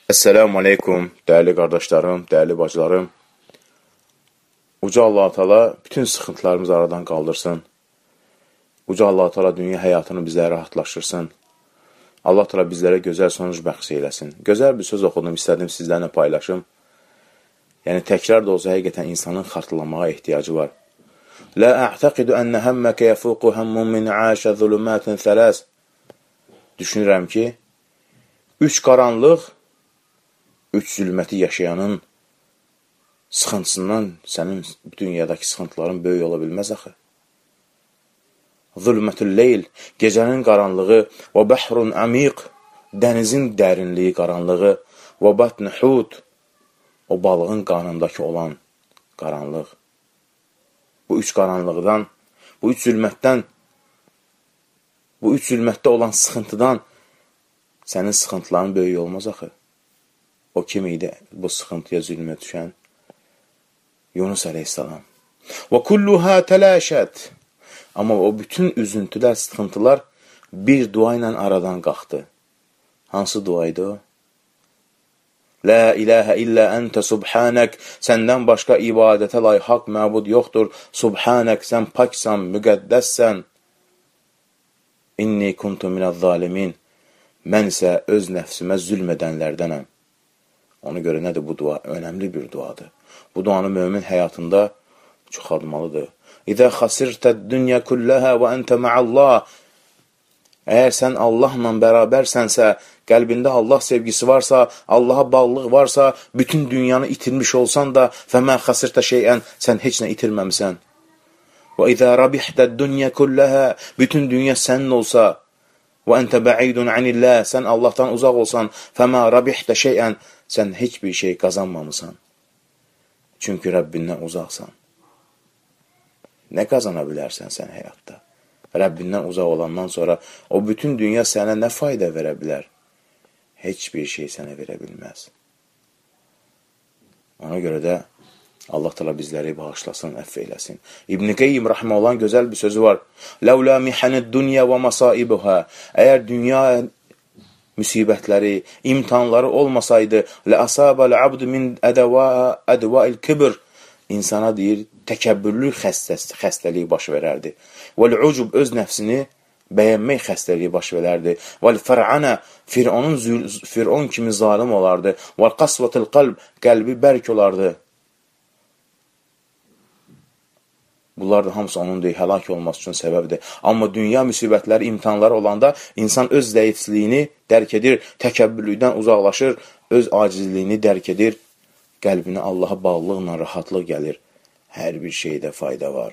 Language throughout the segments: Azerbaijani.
Esselamu aleykum, dəyərli qardaşlarım, dəyərli bacılarım. Uca Allah-u Teala bütün sıxıntılarımızı aradan qaldırsın. Uca Allah-u Teala dünya həyatını bizlərə rahatlaşdırsın. Allah Teala bizlərə gözəl sonuc bəxş eyləsin. Gözəl bir söz oxudum, istədim sizlərlə paylaşım. Yəni, təkrar da olsa həqiqətən insanın xatırlanmağa ehtiyacı var. La a'taqidu ənə həmməkə yəfuqu həmmun min əşə zulümətin thələs. Düşünürəm ki, 3 qaranlıq, 3 zülməti yaşayanın sıxıntısından sənin dünyadakı sıxıntıların böyük ola bilməz axı. Zulmətül leyl, gecənin qaranlığı, və bəhrun əmiq, dənizin dərinliyi qaranlığı, və batn hud, o balığın qarnındakı olan qaranlıq. Bu 3 qaranlıqdan, bu 3 zülmətdən, bu 3 zülmətdə olan sıxıntıdan sənin sıxıntıların böyük olmaz axı. O kim idi bu sıxıntıya zülmə düşən? Yunus əleyhissalam. Və kulluha təlaşət. Amma o bütün üzüntülər, sıxıntılar bir dua ilə aradan qalxdı. Hansı dua idi o? La ilahə illə əntə subhanək. Səndən başqa ibadətə layiq haqq məbud yoxdur. Subhanək, sən paksan, müqəddəssən. İnni kuntu minəz zalimin. Mən isə öz nəfsimə zülm edənlərdənəm. Ona görə nədir bu dua? Önəmli bir duadır. Bu duanı mömin həyatında çoxalmalıdır. İzə xasirtəd dünya kulləhə və əntə mə'allah. Əgər sən Allahla bərabərsənsə, qəlbində Allah sevgisi varsa, Allaha bağlılıq varsa, bütün dünyanı itirmiş olsan da, fəmə xasirtə şeyən, sən heç nə itirməmisən. Və izə rabihtəd dünya kulləhə, bütün dünya sənin olsa, və əntə bə'idun anillah, sən Allahdan uzaq olsan, fəmə rabihtə şeyən, sən heç bir şey qazanmamısan. Çünki Rəbbindən uzaqsan. Nə qazana bilərsən sən həyatda? Rəbbindən uzaq olandan sonra o bütün dünya sənə nə fayda verə bilər? Heç bir şey sənə verə bilməz. Ona görə də Allah Teala bizləri bağışlasın, əff eyləsin. İbn-i Qeyyim rəhmə olan gözəl bir sözü var. Ləulə mihənid dünya və masaibuhə. Əgər dünya müsibətləri, imtihanları olmasaydı, ləəsəbəl abd min ədvəil kibr, insana deyir, təkəbbürlük xəstəliyi baş verərdi. Vəl-ucub, öz nəfsini bəyənmək xəstəliyi baş verərdi. Vəl-fər'anə, Firon kimi zalim olardı. Vəl-qasvətil qalb, qəlbi bərk olardı. Bunlar da hamısı onun deyil, həlak olması üçün səbəbdir. Amma dünya müsibətləri, imtihanları olanda insan öz zəifliyini dərk edir, təkəbbürlükdən uzaqlaşır, öz acizliyini dərk edir, qəlbinə Allaha bağlılıqla rahatlıq gəlir. Hər bir şeydə fayda var.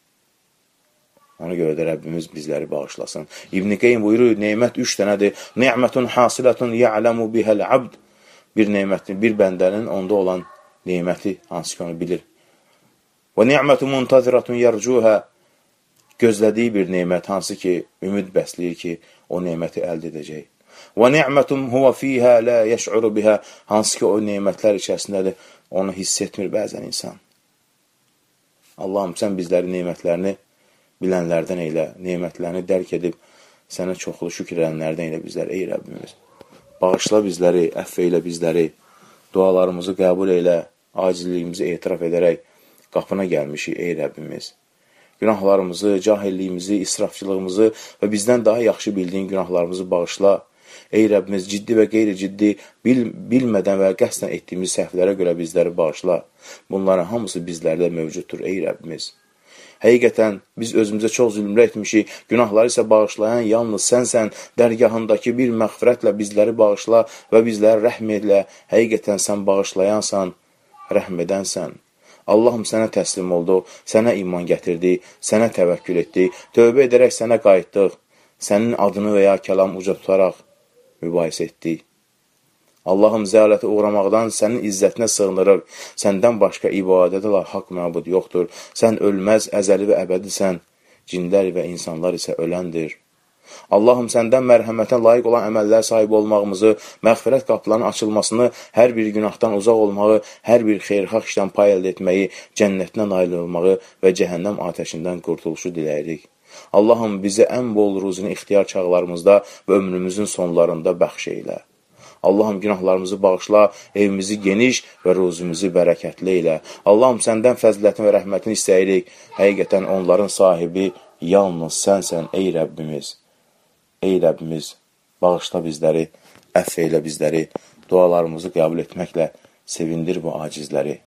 Ona görə də Rəbbimiz bizləri bağışlasın. İbn-i Qeym buyurur, neymət 3 dənədir. Neymətun hasilətun ya'ləmu bihəl abd. Bir neymətin, bir bəndənin onda olan neyməti, hansı ki onu bilir. Və ni'mətu muntaziratun yercuhə, gözlədiyi bir neymət, hansı ki, ümid bəsləyir ki, o neyməti əldə edəcək. Və ni'mətum huvə fiyhə lə yəş'uru bihə, hansı ki, o neymətlər içərisindədir, onu hiss etmir bəzən insan. Allahım, sən bizləri neymətlərini bilənlərdən eylə, neymətlərini dərk edib, sənə çoxlu şükür edənlərdən eylə bizləri, ey Rəbbimiz. Bağışla bizləri, əff eylə bizləri, dualarımızı qəbul eylə, acizliyimizi etiraf edərək, qapına gəlmişik, ey Rəbbimiz. Günahlarımızı, cahilliyimizi, israfçılığımızı və bizdən daha yaxşı bildiyin günahlarımızı bağışla. Ey Rəbbimiz, ciddi və qeyri-ciddi, bilmədən və qəsdən etdiyimiz səhvlərə görə bizləri bağışla. Bunların hamısı bizlərdə mövcuddur, ey Rəbbimiz. Həqiqətən, biz özümüzə çox zülmlər etmişik, günahları isə bağışlayan yalnız sənsən, dərgahındakı bir məğfirətlə bizləri bağışla və bizləri rəhm edlə. Həqiqətən, sən bağışlayansan, rəhm edənsən. Allahım, sənə təslim oldu, sənə iman gətirdi, sənə təvəkkül etdi, tövbə edərək sənə qayıtdıq, sənin adını və ya kəlam uca tutaraq mübahisə etdik. Allahım, zəalətə uğramaqdan sənin izzətinə sığınırıq, səndən başqa ibadətə la haqq məbud yoxdur, sən ölməz, əzəli və əbədisən, cinlər və insanlar isə öləndir. Allahım, səndən mərhəmətə layiq olan əməllər sahibi olmağımızı, məğfirət qapılarının açılmasını, hər bir günahdan uzaq olmağı, hər bir xeyirxah işdən pay əldə etməyi, cənnətinə nail olmağı və cəhənnəm atəşindən qurtuluşu diləyirik. Allahım, bizə ən bol ruzunu ixtiyar çağlarımızda və ömrümüzün sonlarında bəxş eylə. Allahım, günahlarımızı bağışla, evimizi geniş və ruzumuzu bərəkətli elə. Allahım, səndən fəzilətin və rəhmətin istəyirik. Həqiqətən onların sahibi yalnız sənsən, ey Rəbbimiz. Ey Rəbbimiz, bağışla bizləri, əff eylə bizləri, dualarımızı qəbul etməklə sevindir bu acizləri.